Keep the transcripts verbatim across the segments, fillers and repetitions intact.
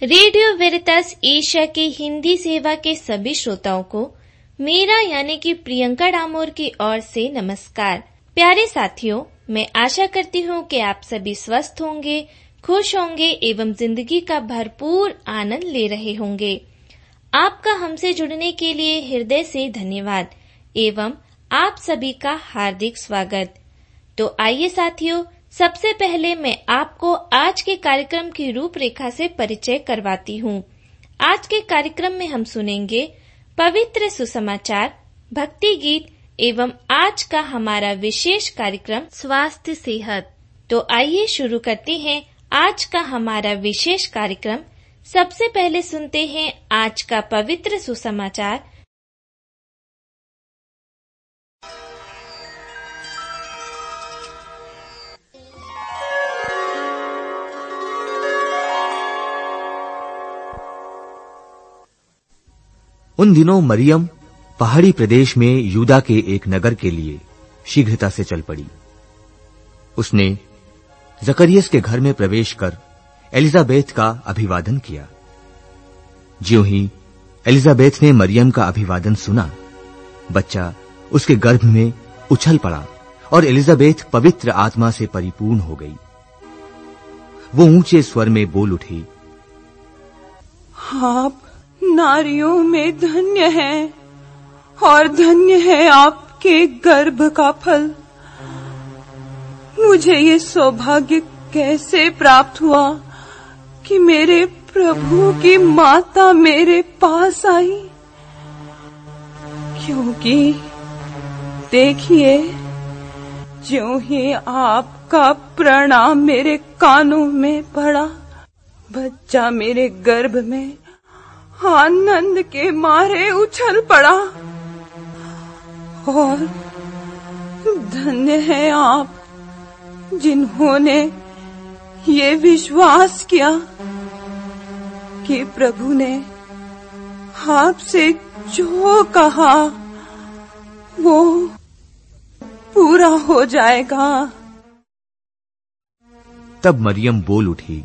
Radio वेरितास Asia के हिंदी सेवा के सभी श्रोताओं को मेरा यानी कि प्रियंका डामोर की ओर से नमस्कार। प्यारे साथियों, मैं आशा करती हूँ कि आप सभी स्वस्थ होंगे, खुश होंगे एवं जिंदगी का भरपूर आनंद ले रहे होंगे। आपका हमसे जुड़ने के लिए हृदय से धन्यवाद एवं आप सभी का हार्दिक स्वागत। तो आइए साथियों, सबसे पहले मैं आपको आज के कार्यक्रम की रूपरेखा से परिचय करवाती हूँ। आज के कार्यक्रम में हम सुनेंगे पवित्र सुसमाचार, भक्ति गीत एवं आज का हमारा विशेष कार्यक्रम स्वास्थ्य सेहत। तो आइए शुरू करते हैं आज का हमारा विशेष कार्यक्रम। सबसे पहले सुनते हैं आज का पवित्र सुसमाचार। उन दिनों मरियम पहाड़ी प्रदेश में यूदा के एक नगर के लिए शीघ्रता से चल पड़ी। उसने जकरियस के घर में प्रवेश कर एलिजाबेथ का अभिवादन किया। ज्यों ही एलिजाबेथ ने मरियम का अभिवादन सुना, बच्चा उसके गर्भ में उछल पड़ा और एलिजाबेथ पवित्र आत्मा से परिपूर्ण हो गई। वो ऊंचे स्वर में बोल उठी, आप नारियों में धन्य है और धन्य है आपके गर्भ का फल। मुझे ये सौभाग्य कैसे प्राप्त हुआ कि मेरे प्रभु की माता मेरे पास आई, क्योंकि देखिए, ज्यों ही आपका प्रणाम मेरे कानों में पड़ा, बच्चा मेरे गर्भ में आनंद के मारे उछल पड़ा। और धन्य है आप जिन्होंने ये विश्वास किया कि प्रभु ने आपसे जो कहा वो पूरा हो जाएगा। तब मरियम बोल उठी,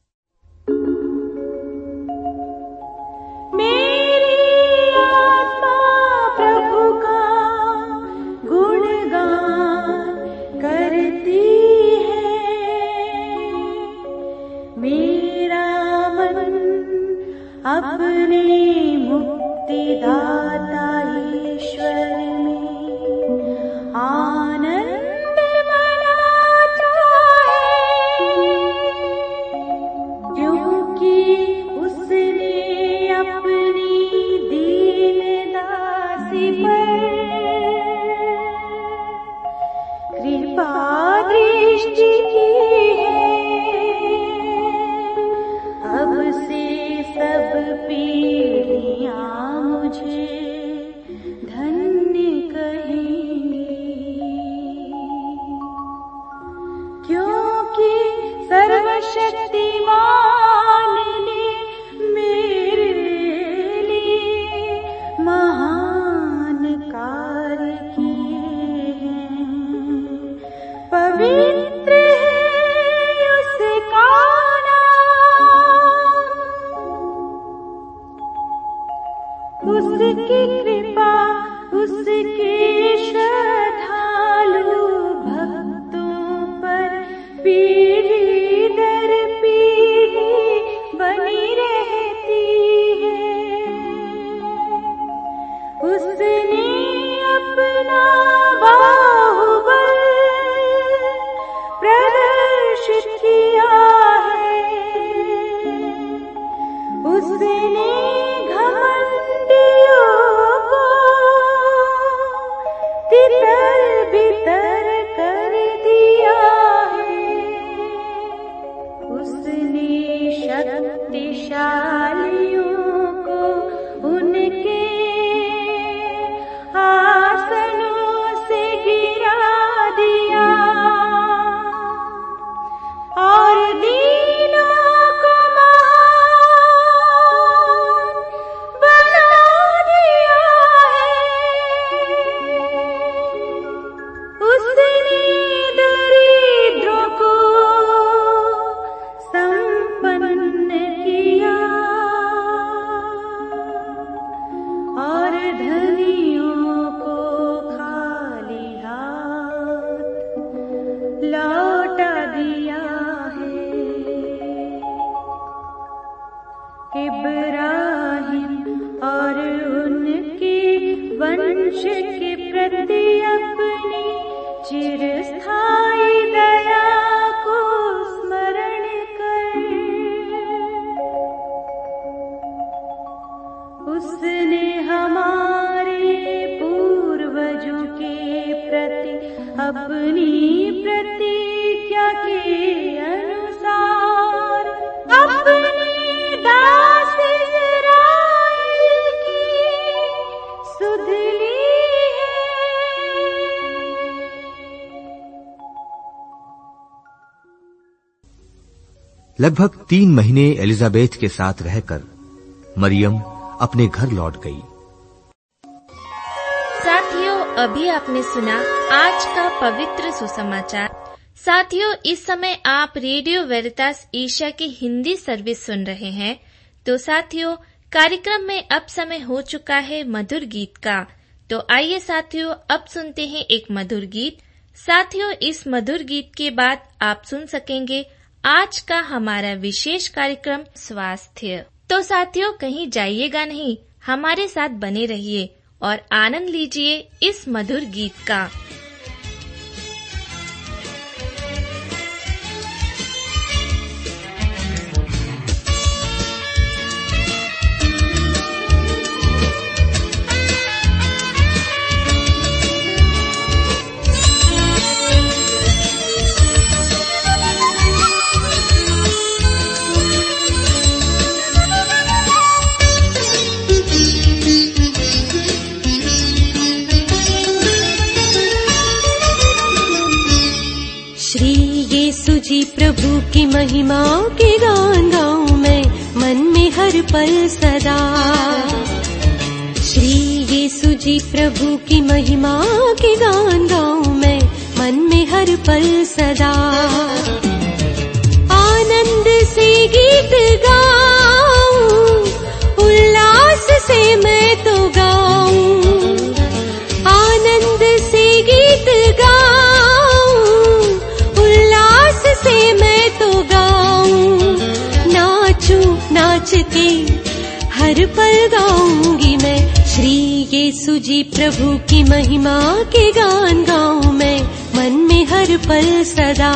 अपने मुक्तिदाता ईश्वर में आनंद मनाता है, क्योंकि उसने अपनी दीन दासी पर कृपा दृष्टि की है। अब से सब पीढ़ियां मुझे धन्य कहेंगी, क्योंकि सर्वशक्तिमान ने मेरे लिए महान कार्य किए हैं। पवित्र है उसका उसकी कृपा, उसके श्रद्धालु भक्तों पर पीढ़ी दर पीढ़ी बनी रहती है। उसने अपना बाहुबल प्रदर्शित किया है। उसने तितर बितर कर दिया है। उसने शक्तिशालियों को उनके आसनों से गिरा दिया और दीनों को अपनी प्रतिज्ञा के अनुसार अपने दास इस्राएल की सुध ली है। लगभग तीन महीने एलिजाबेथ के साथ रहकर मरियम अपने घर लौट गई। साथियों, अभी आपने सुना आज का पवित्र सुसमाचार। साथियों, इस समय आप रेडियो वेरितास ईशा की हिंदी सर्विस सुन रहे हैं। तो साथियों, कार्यक्रम में अब समय हो चुका है मधुर गीत का। तो आइए साथियों, अब सुनते हैं एक मधुर गीत। साथियों, इस मधुर गीत के बाद आप सुन सकेंगे आज का हमारा विशेष कार्यक्रम स्वास्थ्य। तो साथियों, कहीं जाइएगा नहीं, हमारे साथ बने रहिए और आनंद लीजिए इस मधुर गीत का। जी प्रभु की महिमा के गान गाऊं मैं मन में हर पल सदा। श्री यीशु जी प्रभु की महिमा के गान गाऊं मैं मन में हर पल सदा। आनंद से गीत गाऊं, उल्लास से मैं तो गाऊं। आनंद से गीत गाऊं, उल्लास से मैं तो गाऊं। नाचूं नाच के हर पल गाऊंगी मैं श्री यीशु जी प्रभु की महिमा के गान गाऊं मैं मन में हर पल सदा।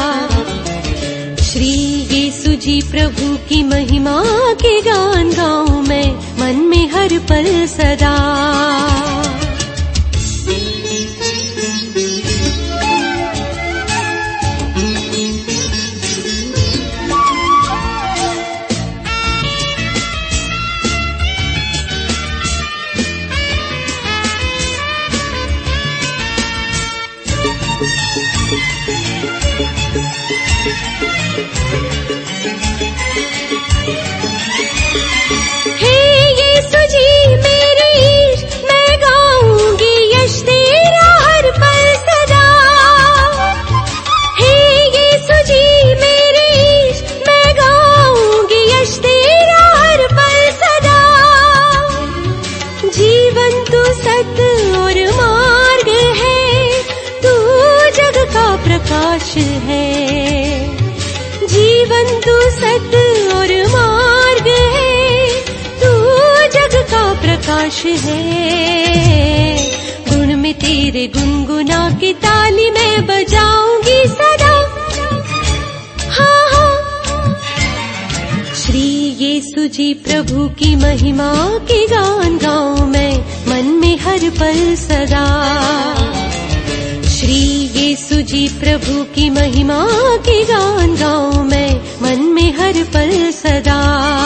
श्री यीशु जी प्रभु की महिमा के गान गाऊं मैं मन में हर पल सदा। प्रकाश है जीवन तू सत्य और मार्ग है, तू जग का प्रकाश है। गुण में तेरे गुनगुना की ताली मैं बजाऊंगी सदा। हाँ हाँ श्री यीशु जी प्रभु की महिमा के गान गाऊं मैं मन में हर पल सदा। श्री यीशु जी प्रभु की महिमा के गान गाऊं मैं मन में हर पल सदा।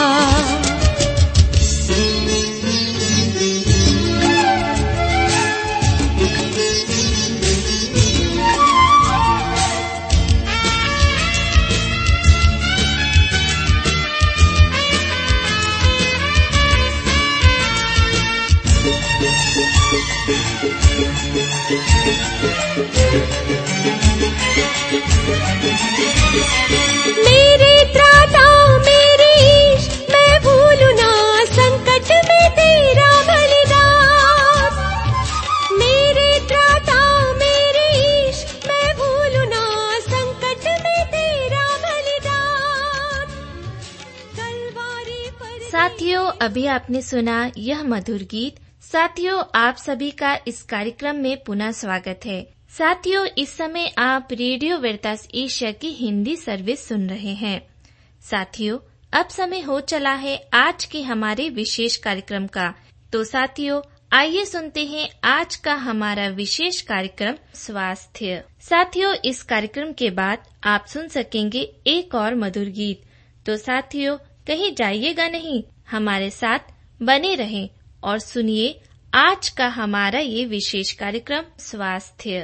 मेरे त्राता मेरे ईश मैं भूलूं ना संकट में तेरा बलिदान। मेरे त्राता मेरे ईश मैं भूलूं ना संकट में तेरा बलिदान। कलवारी पर साथियों, अभी आपने सुना यह मधुर गीत। साथियों, आप सभी का इस कार्यक्रम में पुनः स्वागत है। साथियों, इस समय आप रेडियो वेरितास ईशा की हिंदी सर्विस सुन रहे हैं। साथियों, अब समय हो चला है आज के हमारे विशेष कार्यक्रम का। तो साथियों, आइए सुनते हैं आज का हमारा विशेष कार्यक्रम स्वास्थ्य। साथियों, इस कार्यक्रम के बाद आप सुन सकेंगे एक और मधुर गीत। तो साथियों, कहीं जाइएगा नहीं, हमारे साथ बने रहें और सुनिए आज का हमारा ये विशेष कार्यक्रम स्वास्थ्य।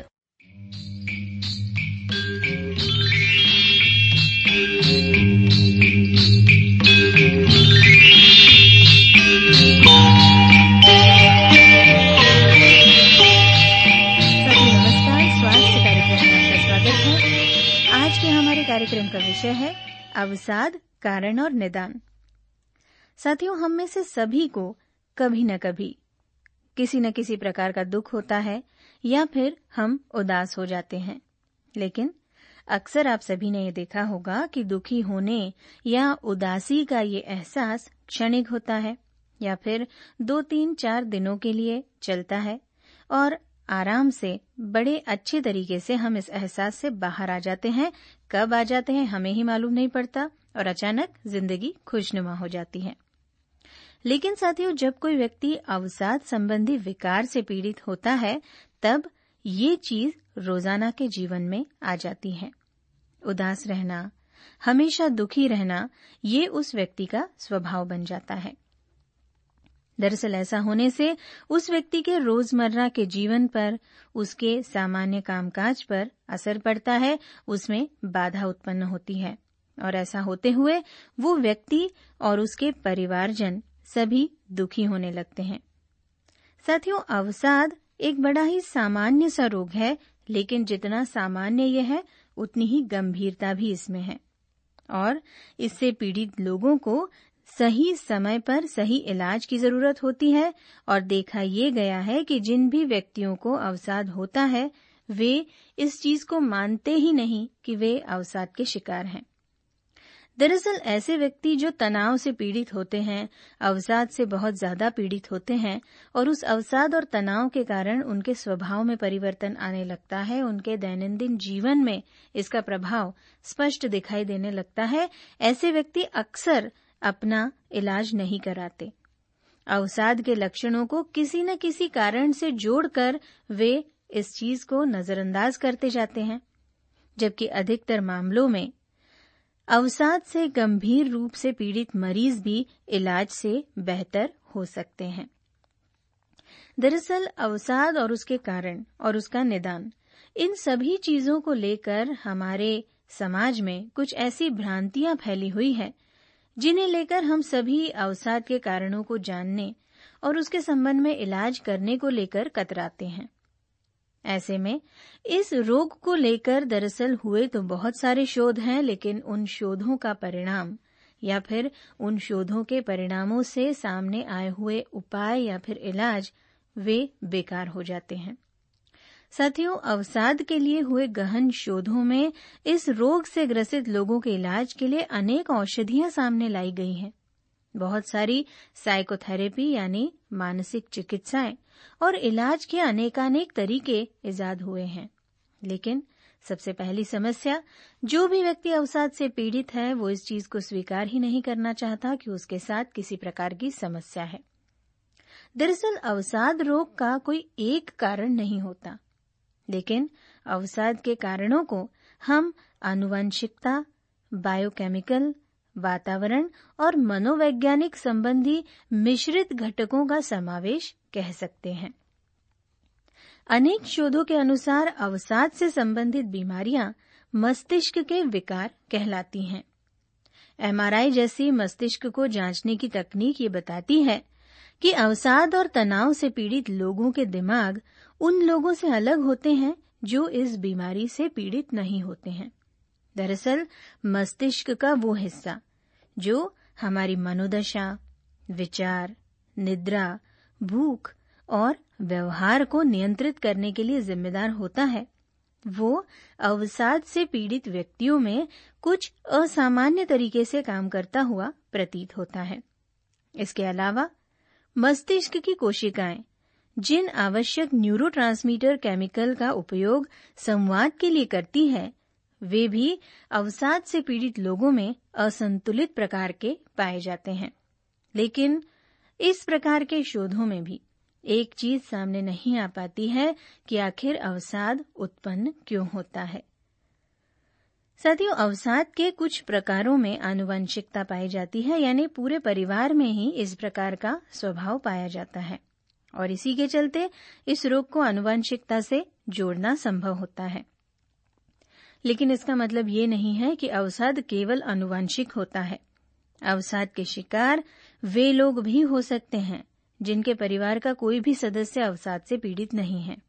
आज के हमारे कार्यक्रम का विषय है अवसाद, कारण और निदान। साथियों, हम में से सभी को कभी न कभी किसी न किसी प्रकार का दुख होता है या फिर हम उदास हो जाते हैं। लेकिन अक्सर आप सभी ने ये देखा होगा कि दुखी होने या उदासी का ये एहसास क्षणिक होता है या फिर दो तीन चार दिनों के लिए चलता है और आराम से बड़े अच्छे तरीके से हम इस एहसास से बाहर आ जाते हैं। कब आ जाते हैं हमें ही मालूम नहीं पड़ता और अचानक जिंदगी खुशनुमा हो जाती है। लेकिन साथियों, जब कोई व्यक्ति अवसाद संबंधी विकार से पीड़ित होता है तब ये चीज रोजाना के जीवन में आ जाती है। उदास रहना, हमेशा दुखी रहना, ये उस व्यक्ति का स्वभाव बन जाता है। दरअसल ऐसा होने से उस व्यक्ति के रोजमर्रा के जीवन पर, उसके सामान्य कामकाज पर असर पड़ता है, उसमें बाधा उत्पन्न होती है और ऐसा होते हुए वो व्यक्ति और उसके परिवारजन सभी दुखी होने लगते हैं। साथियों, अवसाद एक बड़ा ही सामान्य सा रोग है, लेकिन जितना सामान्य यह है उतनी ही गंभीरता भी इसमें है और इससे पीड़ित लोगों को सही समय पर सही इलाज की जरूरत होती है। और देखा ये गया है कि जिन भी व्यक्तियों को अवसाद होता है वे इस चीज को मानते ही नहीं कि वे अवसाद के शिकार हैं। दरअसल ऐसे व्यक्ति जो तनाव से पीड़ित होते हैं, अवसाद से बहुत ज्यादा पीड़ित होते हैं और उस अवसाद और तनाव के कारण उनके स्वभाव में परिवर्तन आने लगता है, उनके दैनंदिन जीवन में इसका प्रभाव स्पष्ट दिखाई देने लगता है, ऐसे व्यक्ति अक्सर अपना इलाज नहीं कराते। अवसाद के लक्षणों को किसी न किसी कारण से जोड़कर वे इस चीज को नजरअंदाज करते जाते हैं, जबकि अधिकतर मामलों में अवसाद से गंभीर रूप से पीड़ित मरीज भी इलाज से बेहतर हो सकते हैं। दरअसल अवसाद और उसके कारण और उसका निदान, इन सभी चीजों को लेकर हमारे समाज में कुछ ऐसी भ्रांतियां फैली हुई है जिन्हें लेकर हम सभी अवसाद के कारणों को जानने और उसके संबंध में इलाज करने को लेकर कतराते हैं। ऐसे में इस रोग को लेकर दरअसल हुए तो बहुत सारे शोध हैं, लेकिन उन शोधों का परिणाम या फिर उन शोधों के परिणामों से सामने आए हुए उपाय या फिर इलाज वे बेकार हो जाते हैं। साथियों, अवसाद के लिए हुए गहन शोधों में इस रोग से ग्रसित लोगों के इलाज के लिए अनेक औषधियां सामने लाई गई हैं। बहुत सारी साइकोथेरेपी यानी मानसिक चिकित्साएं और इलाज के अनेकानेक तरीके इजाद हुए हैं। लेकिन सबसे पहली समस्या, जो भी व्यक्ति अवसाद से पीड़ित है वो इस चीज को स्वीकार ही नहीं करना चाहता कि उसके साथ किसी प्रकार की समस्या है। दरअसल अवसाद रोग का कोई एक कारण नहीं होता, लेकिन अवसाद के कारणों को हम आनुवंशिकता, बायोकेमिकल, वातावरण और मनोवैज्ञानिक संबंधी मिश्रित घटकों का समावेश कह सकते हैं। अनेक शोधों के अनुसार अवसाद से संबंधित बीमारियां मस्तिष्क के विकार कहलाती हैं। एमआरआई जैसी मस्तिष्क को जांचने की तकनीक ये बताती है कि अवसाद और तनाव से पीड़ित लोगों के दिमाग उन लोगों से अलग होते हैं जो इस बीमारी से पीड़ित नहीं होते हैं। दरअसल मस्तिष्क का वो हिस्सा जो हमारी मनोदशा, विचार, निद्रा, भूख और व्यवहार को नियंत्रित करने के लिए जिम्मेदार होता है, वो अवसाद से पीड़ित व्यक्तियों में कुछ असामान्य तरीके से काम करता हुआ प्रतीत होता है। इसके अलावा मस्तिष्क की कोशिकाएं जिन आवश्यक न्यूरोट्रांसमीटर केमिकल का उपयोग संवाद के लिए करती है, वे भी अवसाद से पीड़ित लोगों में असंतुलित प्रकार के पाए जाते हैं। लेकिन इस प्रकार के शोधों में भी एक चीज सामने नहीं आ पाती है कि आखिर अवसाद उत्पन्न क्यों होता है। साथियों, अवसाद के कुछ प्रकारों में आनुवंशिकता पाई जाती है, यानी पूरे परिवार में ही इस प्रकार का स्वभाव पाया जाता है और इसी के चलते इस रोग को आनुवंशिकता से जोड़ना संभव होता है। लेकिन इसका मतलब ये नहीं है कि अवसाद केवल आनुवंशिक होता है। अवसाद के शिकार वे लोग भी हो सकते हैं जिनके परिवार का कोई भी सदस्य अवसाद से पीड़ित नहीं है।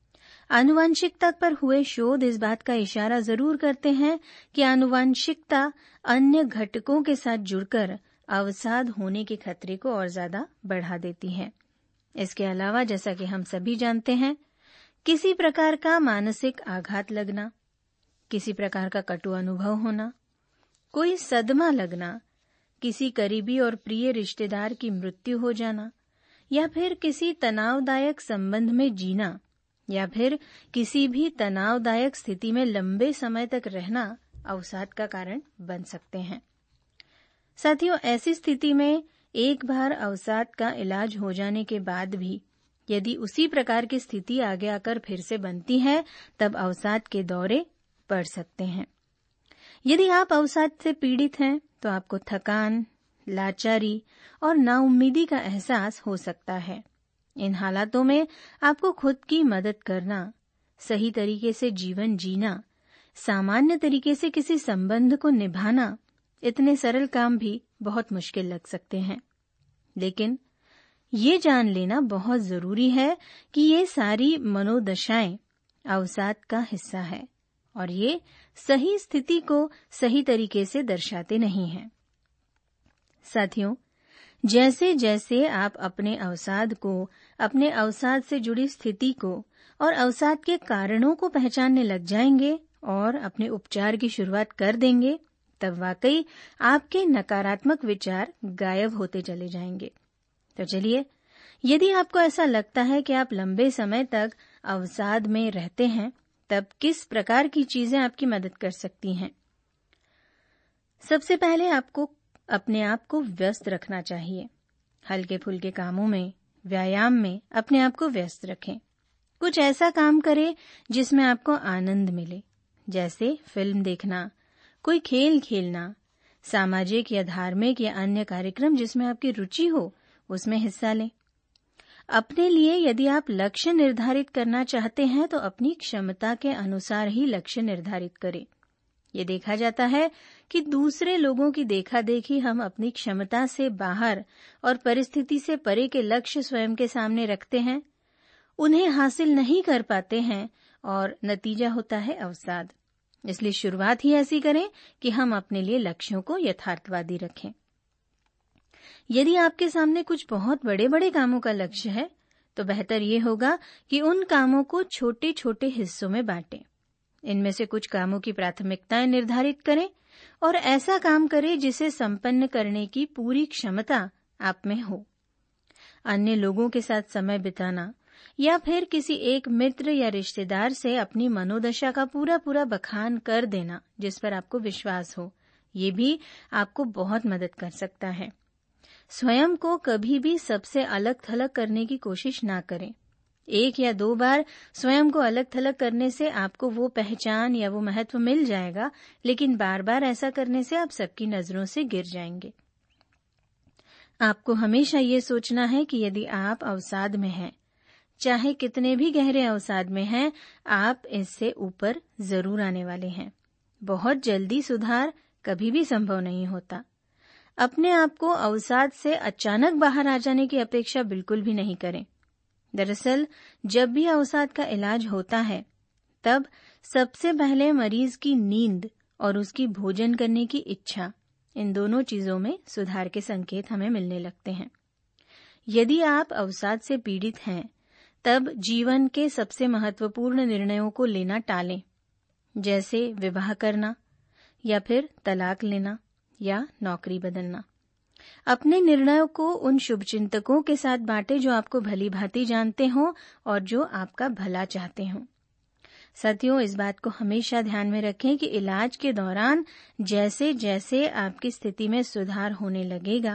आनुवंशिकता पर हुए शोध इस बात का इशारा जरूर करते हैं कि आनुवंशिकता अन्य घटकों के साथ जुड़कर अवसाद होने के खतरे को और ज्यादा बढ़ा देती है। इसके अलावा, जैसा कि हम सभी जानते हैं, किसी प्रकार का मानसिक आघात लगना, किसी प्रकार का कटु अनुभव होना, कोई सदमा लगना, किसी करीबी और प्रिय रिश्तेदार की मृत्यु हो जाना, या फिर किसी तनावदायक संबंध में जीना, या फिर किसी भी तनावदायक स्थिति में लंबे समय तक रहना अवसाद का कारण बन सकते हैं। साथियों, ऐसी स्थिति में एक बार अवसाद का इलाज हो जाने के बाद भी यदि उसी प्रकार की स्थिति आगे आकर फिर से बनती है, तब अवसाद के दौरे पड़ सकते हैं। यदि आप अवसाद से पीड़ित हैं तो आपको थकान, लाचारी और नाउम्मीदी का एहसास हो सकता है। इन हालातों में आपको खुद की मदद करना, सही तरीके से जीवन जीना, सामान्य तरीके से किसी संबंध को निभाना, इतने सरल काम भी बहुत मुश्किल लग सकते हैं। लेकिन ये जान लेना बहुत जरूरी है कि ये सारी मनोदशाएं अवसाद का हिस्सा है और ये सही स्थिति को सही तरीके से दर्शाते नहीं हैं। साथियों, जैसे जैसे आप अपने अवसाद को, अपने अवसाद से जुड़ी स्थिति को और अवसाद के कारणों को पहचानने लग जाएंगे और अपने उपचार की शुरुआत कर देंगे, तब वाकई आपके नकारात्मक विचार गायब होते चले जाएंगे। तो चलिए, यदि आपको ऐसा लगता है कि आप लंबे समय तक अवसाद में रहते हैं, तब किस प्रकार की चीजें आपकी मदद कर सकती हैं? सबसे पहले आपको अपने आप को व्यस्त रखना चाहिए। हल्के फुल्के कामों में, व्यायाम में अपने आप को व्यस्त रखें। कुछ ऐसा काम करें जिसमें आपको आनंद मिले, जैसे फिल्म देखना, कोई खेल खेलना, सामाजिक या धार्मिक या अन्य कार्यक्रम जिसमें आपकी रुचि हो, उसमें हिस्सा लें। अपने लिए यदि आप लक्ष्य निर्धारित करना चाहते हैं तो अपनी क्षमता के अनुसार ही लक्ष्य निर्धारित करें। ये देखा जाता है कि दूसरे लोगों की देखा देखी हम अपनी क्षमता से बाहर और परिस्थिति से परे के लक्ष्य स्वयं के सामने रखते हैं, उन्हें हासिल नहीं कर पाते हैं और नतीजा होता है अवसाद। इसलिए शुरुआत ही ऐसी करें कि हम अपने लिए लक्ष्यों को यथार्थवादी रखें। यदि आपके सामने कुछ बहुत बड़े बड़े कामों का लक्ष्य है तो बेहतर ये होगा कि उन कामों को छोटे छोटे हिस्सों में बांटें। इनमें से कुछ कामों की प्राथमिकताएं निर्धारित करें और ऐसा काम करें जिसे संपन्न करने की पूरी क्षमता आप में हो। अन्य लोगों के साथ समय बिताना या फिर किसी एक मित्र या रिश्तेदार से अपनी मनोदशा का पूरा पूरा बखान कर देना जिस पर आपको विश्वास हो, ये भी आपको बहुत मदद कर सकता है। स्वयं को कभी भी सबसे अलग थलग करने की कोशिश ना करें। एक या दो बार स्वयं को अलग थलग करने से आपको वो पहचान या वो महत्व मिल जाएगा, लेकिन बार बार ऐसा करने से आप सबकी नजरों से गिर जाएंगे। आपको हमेशा ये सोचना है कि यदि आप अवसाद में हैं, चाहे कितने भी गहरे अवसाद में हैं, आप इससे ऊपर जरूर आने वाले हैं। बहुत जल्दी सुधार कभी भी संभव नहीं होता। अपने आप को अवसाद से अचानक बाहर आ जाने की अपेक्षा बिल्कुल भी नहीं करें। दरअसल जब भी अवसाद का इलाज होता है, तब सबसे पहले मरीज की नींद और उसकी भोजन करने की इच्छा, इन दोनों चीजों में सुधार के संकेत हमें मिलने लगते हैं। यदि आप अवसाद से पीड़ित हैं, तब जीवन के सबसे महत्वपूर्ण निर्णयों को लेना टालें, जैसे विवाह करना या फिर तलाक लेना या नौकरी बदलना। अपने निर्णयों को उन शुभचिंतकों के साथ बांटें जो आपको भली भांति जानते हों और जो आपका भला चाहते हों। साथियों, इस बात को हमेशा ध्यान में रखें कि इलाज के दौरान जैसे जैसे आपकी स्थिति में सुधार होने लगेगा,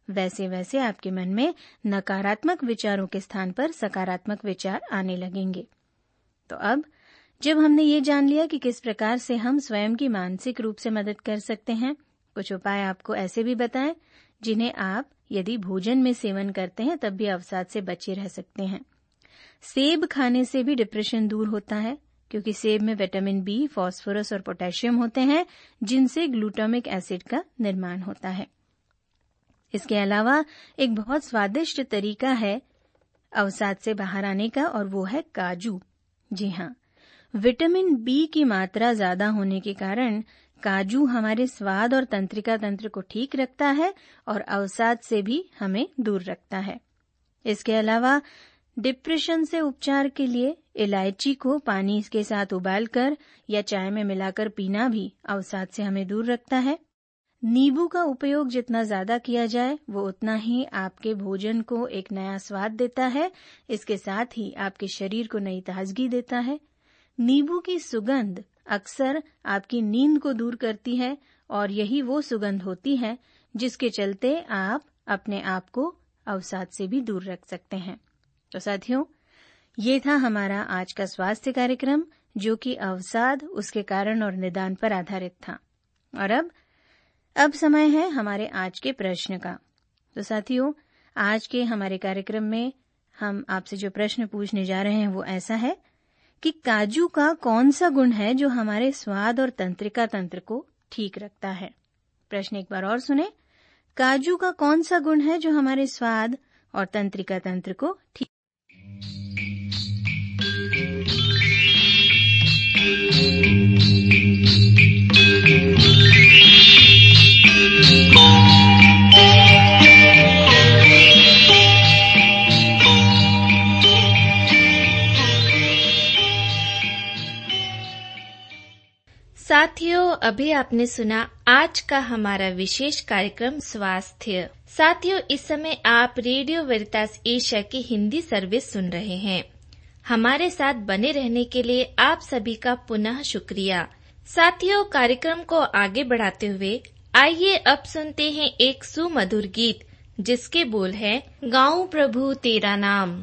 वैसे वैसे आपके मन में नकारात्मक विचारों के स्थान पर सकारात्मक विचार आने लगेंगे। तो अब जब हमने ये जान लिया कि किस प्रकार से हम स्वयं की मानसिक रूप से मदद कर सकते हैं, कुछ उपाय आपको ऐसे भी बताएं जिन्हें आप यदि भोजन में सेवन करते हैं तब भी अवसाद से बचे रह सकते हैं। सेब खाने से भी डिप्रेशन दूर होता है, क्योंकि सेब में विटामिन बी, फास्फोरस और पोटेशियम होते हैं, जिनसे ग्लूटामिक एसिड का निर्माण होता है। इसके अलावा एक बहुत स्वादिष्ट तरीका है अवसाद से बाहर आने का, और वो है काजू। जी हाँ, विटामिन बी की मात्रा ज्यादा होने के कारण काजू हमारे स्वाद और तंत्रिका तंत्र को ठीक रखता है और अवसाद से भी हमें दूर रखता है। इसके अलावा डिप्रेशन से उपचार के लिए इलायची को पानी के साथ उबालकर या चाय में मिलाकर पीना भी अवसाद से हमें दूर रखता है। नींबू का उपयोग जितना ज्यादा किया जाए वो उतना ही आपके भोजन को एक नया स्वाद देता है। इसके साथ ही आपके शरीर को नई ताजगी देता है। नींबू की सुगंध अक्सर आपकी नींद को दूर करती है, और यही वो सुगंध होती है जिसके चलते आप अपने आप को अवसाद से भी दूर रख सकते हैं। तो साथियों, ये था हमारा आज का स्वास्थ्य कार्यक्रम, जो कि अवसाद, उसके कारण और निदान पर आधारित था। और अब अब समय है हमारे आज के प्रश्न का। तो साथियों, आज के हमारे कार्यक्रम में हम आपसे जो प्रश्न पूछने जा रहे हैं वो ऐसा है कि काजू का कौन सा गुण है जो हमारे स्वाद और तंत्रिका तंत्र को ठीक रखता है। प्रश्न एक बार और सुने। काजू का कौन सा गुण है जो हमारे स्वाद और तंत्रिका तंत्र को ठीक साथियों, अभी आपने सुना आज का हमारा विशेष कार्यक्रम स्वास्थ्य। साथियों, इस समय आप रेडियो वेरितास एशिया की हिंदी सर्विस सुन रहे हैं। हमारे साथ बने रहने के लिए आप सभी का पुनः शुक्रिया। साथियों, कार्यक्रम को आगे बढ़ाते हुए आइए अब सुनते हैं एक सुमधुर गीत जिसके बोल है, गाऊं प्रभु तेरा नाम।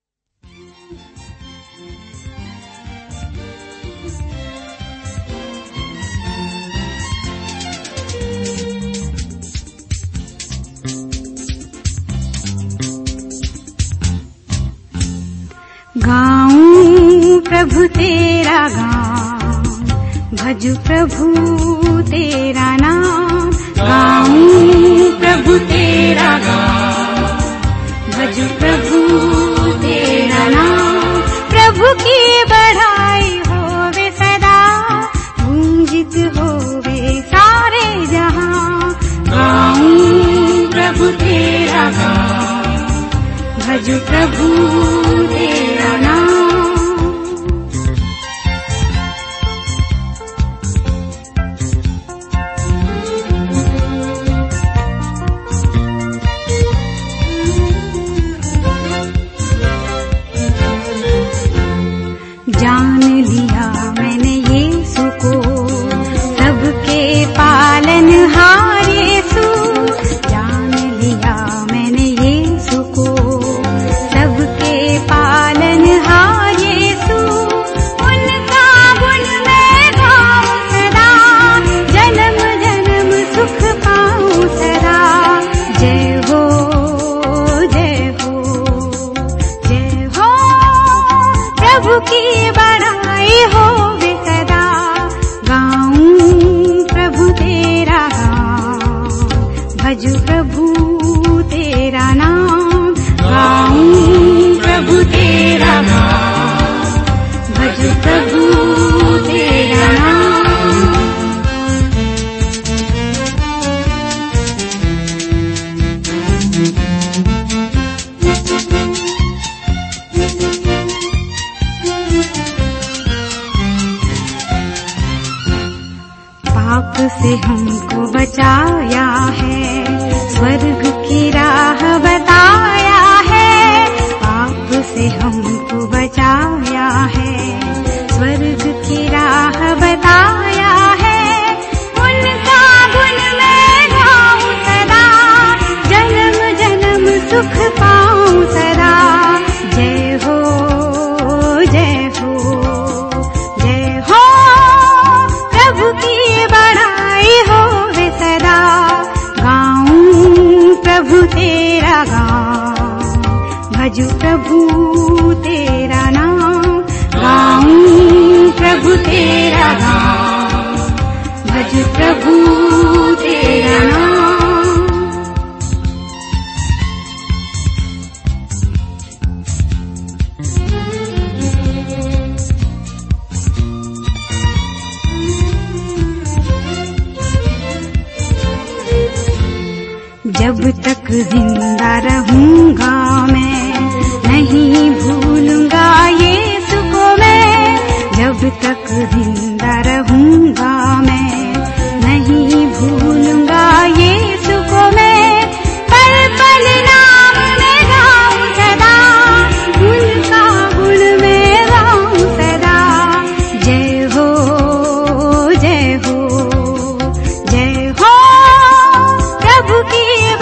गाऊं प्रभु तेरा गान, भजू प्रभु तेरा नाम। गाऊं प्रभु तेरा गान, भजू प्रभु तेरा नाम। प्रभु की बढ़ाई होवे सदा, गूंजित होवे सारे जहां। गाऊं प्रभु तेरा गान, भजू प्रभु तेरा नाम। जान लिया मैंने यीशु को, सबके पालनहार यीशु। जान लिया मैंने यीशु को, सबके पालनहार यीशु। उनका गुण मैं गाऊं सदा, जन्म जन्म सुख पाऊं सदा। जय हो जय हो जय हो, प्रभु की बढ़ाई हो वे सदा। गाऊं प्रभु तेरा गान, भजू प्रभु तेरा नाम। गाऊं प्रभु तेरा गान, भजू प्रभु तेरा नाम। पाप से हमको बचाया है, स्वर्ग की राह बताया है। पाप से हमको बचाया है, स्वर्ग की राह बताया है। उनका गुण मैं गाऊं सदा, जन्म भजू प्रभु तेरा नाम, गाऊं प्रभु तेरा नाम, भजू प्रभु तेरा नाम। जब तक जिंदा रहूंगा मैं नहीं भूलूंगा यीशु को मैं, जब तक जिंदा रहूंगा मैं नहीं भूलूंगा यीशु को मैं, पल पल नाम में गाऊं सदा, उनका गुण में गाऊं सदा। जय हो जय हो जय हो प्रभु की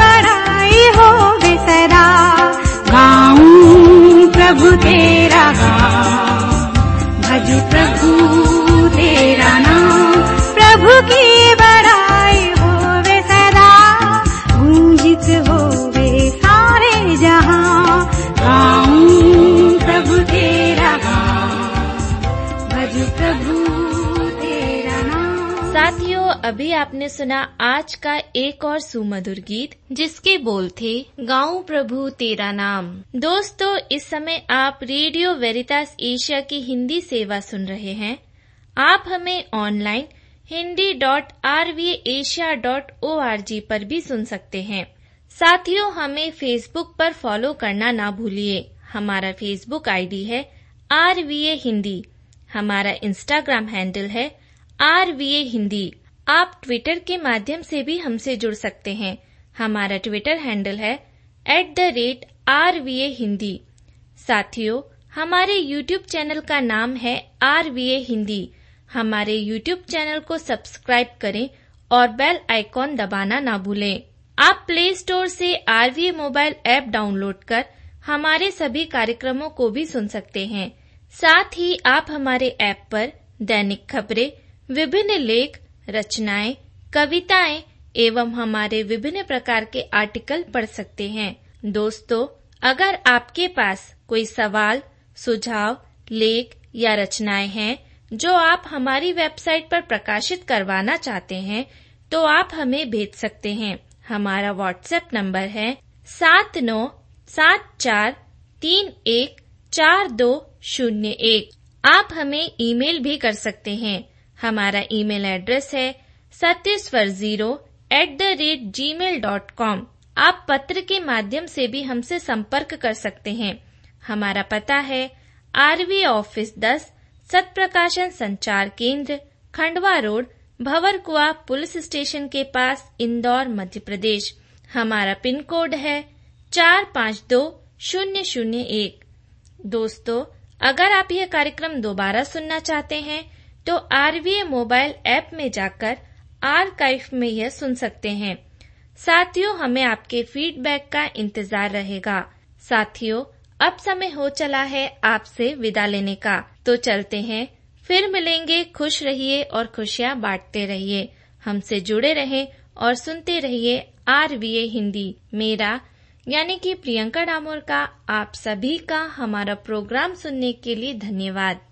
प्रभु तेरा नाम, भजू प्रभु तेरा नाम, प्रभु की बड़ाई होवे सदा, गूंजित होवे सारे जहां, गाऊं प्रभु तेरा नाम, भजू प्रभु तेरा नाम। साथियों, अभी आपने सुना आज का एक और सुमधुर गीत जिसके बोल थे गाऊं प्रभु तेरा नाम। दोस्तों, इस समय आप रेडियो वेरितास एशिया की हिंदी सेवा सुन रहे हैं। आप हमें online Hindi dot R V Asia dot O R G पर भी सुन सकते हैं। साथियों, हमें फेसबुक पर फॉलो करना ना भूलिए। हमारा फेसबुक आईडी है आर वी ए हिंदी। हमारा इंस्टाग्राम हैंडल है आर वी ए हिंदी। आप ट्विटर के माध्यम से भी हमसे जुड़ सकते हैं। हमारा ट्विटर हैंडल है at the rate R V A Hindi. साथियों, हमारे यूट्यूब चैनल का नाम है आर वी ए हिंदी। हमारे यूट्यूब चैनल को सब्सक्राइब करें और बेल आइकॉन दबाना ना भूलें। आप प्ले स्टोर से R V A mobile app download कर हमारे सभी कार्यक्रमों को भी सुन सकते हैं। साथ ही आप हमारे ऐप पर दैनिक खबरें, विभिन्न लेख, रचनाएं, कविताएं एवं हमारे विभिन्न प्रकार के आर्टिकल पढ़ सकते हैं। दोस्तों, अगर आपके पास कोई सवाल, सुझाव, लेख या रचनाएं हैं जो आप हमारी वेबसाइट पर प्रकाशित करवाना चाहते हैं, तो आप हमें भेज सकते हैं। हमारा व्हाट्सएप नंबर है सात नौ सात चार तीन एक चार दो शून्य एक। आप हमें ईमेल भी कर सकते हैं। हमारा ईमेल एड्रेस है Satyaswar zero at the rate Gmail dot com. आप पत्र के माध्यम से भी हमसे संपर्क कर सकते हैं। हमारा पता है आरवी ऑफिस दस, सत प्रकाशन संचार केंद्र, Khandwa road, Bhanwarkuan police station के पास, इंदौर, मध्य प्रदेश। हमारा पिन कोड है चार पाँच दो शून्य शून्य एक। दोस्तों, अगर आप यह कार्यक्रम दोबारा सुनना चाहते हैं तो आरवीए मोबाइल ऐप में जाकर आर्काइव में यह सुन सकते हैं। साथियों, हमें आपके फीडबैक का इंतजार रहेगा। साथियों, अब समय हो चला है आपसे विदा लेने का, तो चलते हैं। फिर मिलेंगे। खुश रहिए और खुशियाँ बांटते रहिए। हमसे जुड़े रहें और सुनते रहिए आरवीए हिंदी। मेरा यानी कि प्रियंका डामोर का आप सभी का हमारा प्रोग्राम सुनने के लिए धन्यवाद।